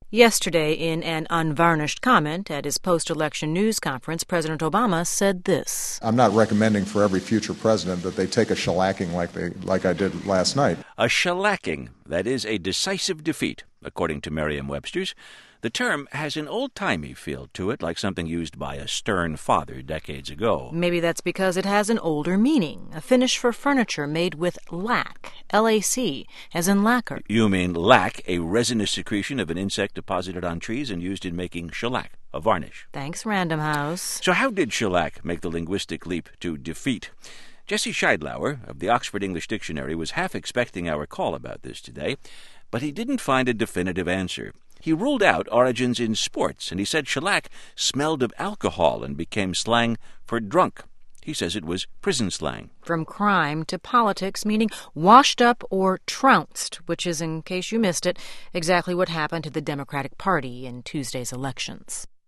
Yesterday, in an unvarnished comment at his post-election news conference, President Obama said this. I'm not recommending for every future president that they take a shellacking like I did last night. A shellacking, that is a decisive defeat, according to Merriam-Webster's. The term has an old-timey feel to it, like something used by a stern father decades ago. Maybe that's because it has an older meaning, a finish for furniture made with lac, L-A-C, as in lacquer. You mean lac, a resinous secretion of an insect deposited on trees and used in making shellac, a varnish. Thanks, Random House. So how did shellac make the linguistic leap to defeat? Jesse Scheidlauer of the Oxford English Dictionary was half expecting our call about this today, but he didn't find a definitive answer. He ruled out origins in sports, and he said shellac smelled of alcohol and became slang for drunk. He says it was prison slang. From crime to politics, meaning washed up or trounced, which is, in case you missed it, exactly what happened to the Democratic Party in Tuesday's elections.